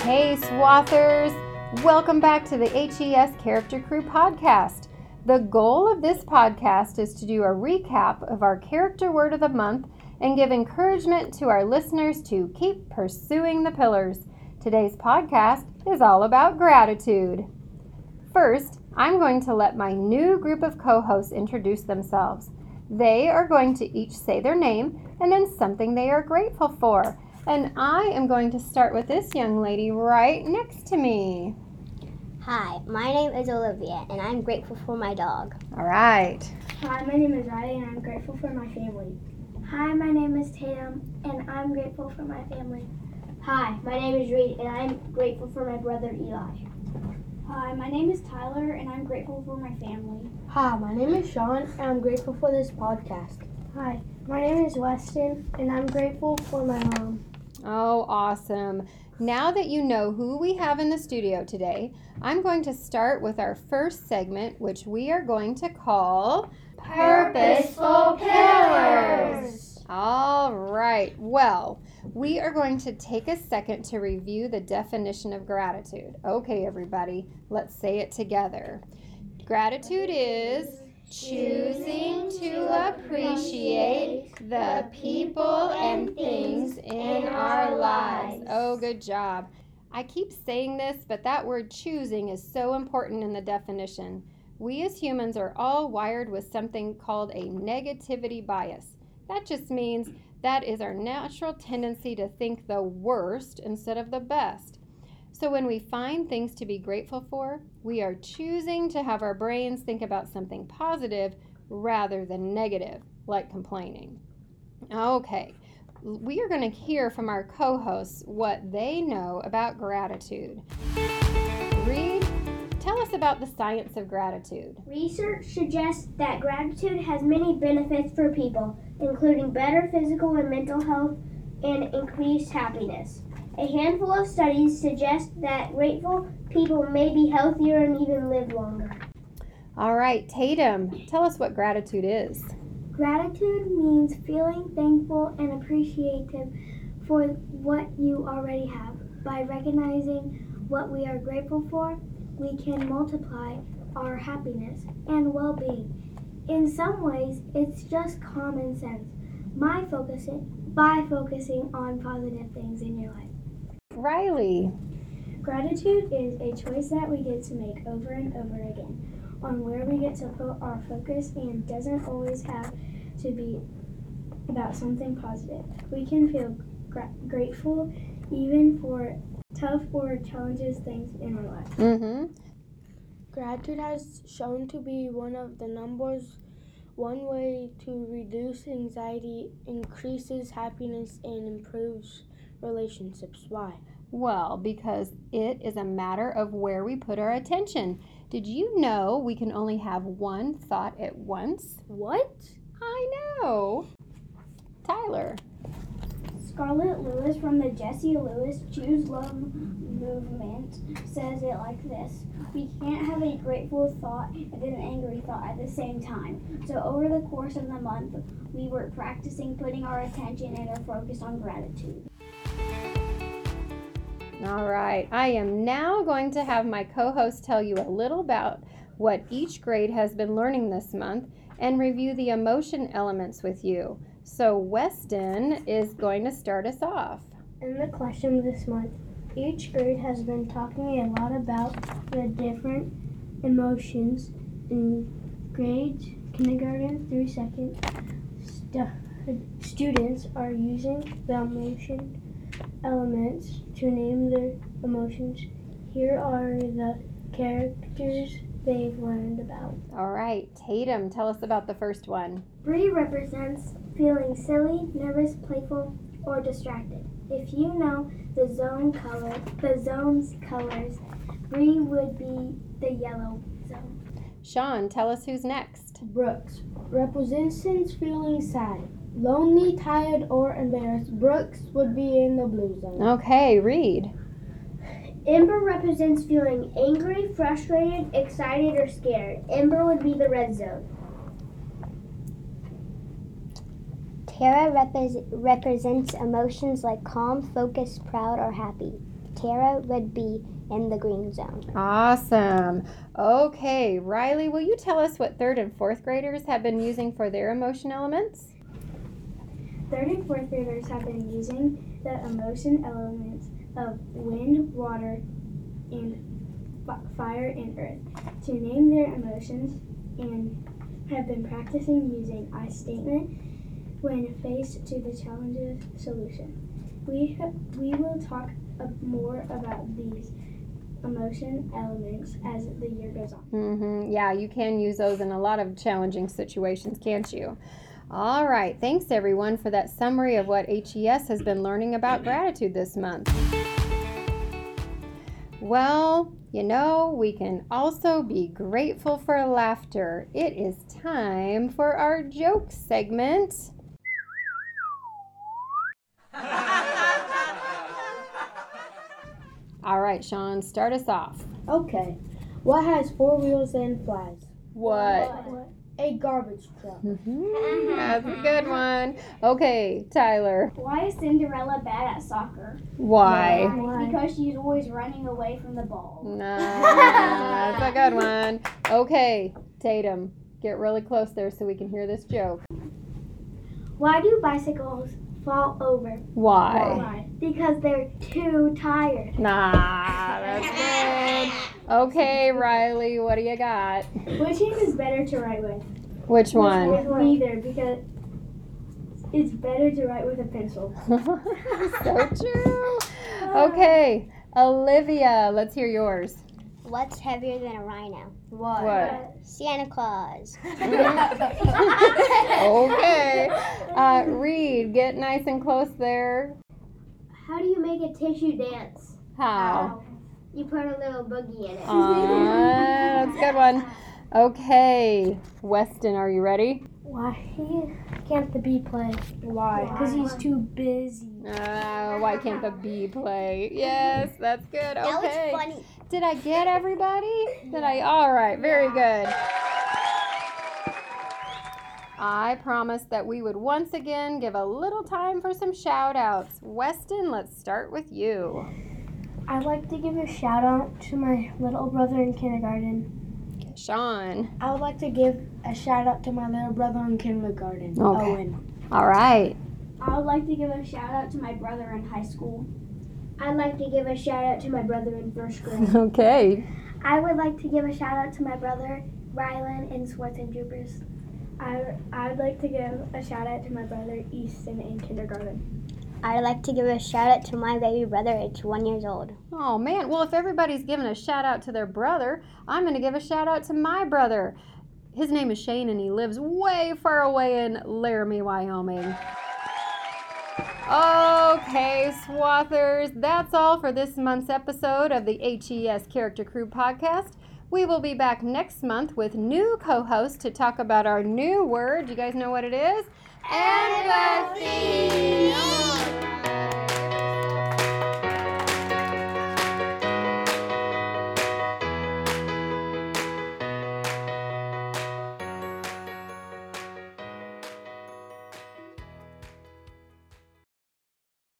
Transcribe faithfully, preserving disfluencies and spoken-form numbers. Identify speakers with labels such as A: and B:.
A: Hey, Swathers! Welcome back to the H E S Character Crew podcast. The goal of this podcast is to do a recap of our character word of the month and give encouragement to our listeners to keep pursuing the pillars. Today's podcast is all about gratitude. First, I'm going to let my new group of co-hosts introduce themselves. They are going to each say their name and then something they are grateful for. And I am going to start with this young lady right next to me.
B: Hi, my name is Olivia, and I'm grateful for my dog.
A: All right.
C: Hi, my name is Riley, and I'm grateful for my family. Hi, my name is Tatum, and I'm grateful for my family.
D: Hi, my name is Reed, and I'm grateful for my brother Eli.
E: Hi, my name is Tyler, and I'm grateful for my family.
F: Hi, my name is Sean, and I'm grateful for this podcast.
G: Hi, my name is Weston, and I'm grateful for my mom.
A: Oh, awesome. Now that you know who we have in the studio today, I'm going to start with our first segment, which we are going to call
C: Purposeful Pillars.
A: All right. Well, we are going to take a second to review the definition of gratitude. Okay, everybody, let's say it together. Gratitude is choosing to appreciate the people and things in our lives. Oh, good job. I keep saying this, but that word choosing is so important in the definition. We as humans are all wired with something called a negativity bias. That just means that is our natural tendency to think the worst instead of the best. So when we find things to be grateful for, we are choosing to have our brains think about something positive rather than negative, like complaining. Okay, we are going to hear from our co-hosts what they know about gratitude. Reed, tell us about the science of gratitude.
D: Research suggests that gratitude has many benefits for people, including better physical and mental health and increased happiness. A handful of studies suggest that grateful people may be healthier and even live longer.
A: All right, Tatum, tell us what gratitude is.
G: Gratitude means feeling thankful and appreciative for what you already have. By recognizing what we are grateful for, we can multiply our happiness and well-being. In some ways, it's just common sense. My focusing, by focusing on positive things in your life.
A: Riley.
C: Gratitude is a choice that we get to make over and over again on where we get to put our focus and doesn't always have to be about something positive. We can feel gra- grateful even for tough or challenges things in our life.
A: Mm-hmm.
F: Gratitude has shown to be one of the numbers one way to reduce anxiety, increases happiness, and improves relationships. Why?
A: Well, because it is a matter of where we put our attention. Did you know we can only have one thought at once?
F: What?
A: I know. Tyler.
E: Scarlett Lewis from the Jessie Lewis Choose Love movement says it like this: we can't have a grateful thought and an angry thought at the same time. So over the course of the month, we were practicing putting our attention and our focus on gratitude.
A: All right, I am now going to have my co-host tell you a little about what each grade has been learning this month and review the emotion elements with you. So Weston is going to start us off.
G: In the question this month, each grade has been talking a lot about the different emotions in grades kindergarten through second. Stu- students are using the emotion elements to name their emotions. Here are the characters they've learned about.
A: All right, Tatum, tell us about the first one.
G: Bree represents feeling silly, nervous, playful, or distracted. If you know the zone color, the zone's colors, Bree would be the yellow zone.
A: Sean, tell us who's next.
F: Brooks represents feeling sad, lonely, tired, or embarrassed. Brooks would be in the blue zone.
A: Okay, Reed.
D: Ember represents feeling angry, frustrated, excited, or scared. Ember would be the red zone.
B: Tara repres represents emotions like calm, focused, proud, or happy. Tara would be in the green zone.
A: Awesome. Okay, Riley, will you tell us what third and fourth graders have been using for their emotion elements?
C: Third and fourth graders have been using the emotion elements of wind, water, and f- fire and earth to name their emotions, and have been practicing using I statement when faced to the challenge's solution. We ha- we will talk uh, more about these emotion elements as the year goes on.
A: Mm-hmm. Yeah, you can use those in a lot of challenging situations, can't you? All right. Thanks, everyone, for that summary of what H E S has been learning about gratitude this month. Well, you know, we can also be grateful for laughter. It is time for our joke segment. All right, Sean, start us off.
F: Okay. What has four wheels and flies?
A: What?
F: A garbage truck.
A: Mm-hmm. That's a good one. Okay, Tyler.
E: Why is Cinderella bad at soccer?
A: Why?
E: Because she's always running away from the ball.
A: No, that's a good one. Okay, Tatum, get really close there so we can hear this joke.
C: Why do bicycles fall over?
A: Why?
C: Because they're too tired.
A: Nah, that's good. Okay, Riley, what do you got?
C: Which hand is better to write with?
A: Which one?
C: With neither, because it's better to write with a pencil.
A: So true. Okay, Olivia, let's hear yours.
B: What's heavier than a rhino?
A: What?
B: Santa Claus.
A: Okay. Uh, Reed, get nice and close there.
D: How do you make a tissue dance?
A: How?
D: You put a little boogie in it.
A: Uh, that's a good one. Okay, Weston, are you ready?
G: Why can't the bee play?
F: Why?
G: Because he's too busy.
A: Uh, why can't the bee play? Yes, that's good.
B: That was
A: Okay.
B: funny.
A: Did I get everybody? Did I? All right, very good. I promised that we would once again give a little time for some shout outs. Weston, let's start with you.
G: I'd like to give a shout out to my little brother in kindergarten.
A: Sean.
F: I would like to give a shout out to my little brother in kindergarten,
A: Okay.
F: Owen.
A: All right.
E: I would like to give a shout out to my brother in high school.
D: I'd like to give a shout out to my brother in first grade.
A: Okay.
C: I would like to give a shout out to my brother Rylan in Swartz and Troopers. I, I would like to give a shout out to my brother Easton in kindergarten.
B: I'd like to give a shout out to my baby brother. It's one years old.
A: Oh, man. Well, if everybody's giving a shout out to their brother, I'm going to give a shout out to my brother. His name is Shane, and he lives way far away in Laramie, Wyoming. Okay, Swathers, that's all for this month's episode of the H E S Character Crew podcast. We will be back next month with new co-hosts to talk about our new word. You guys know what it is? Empathy!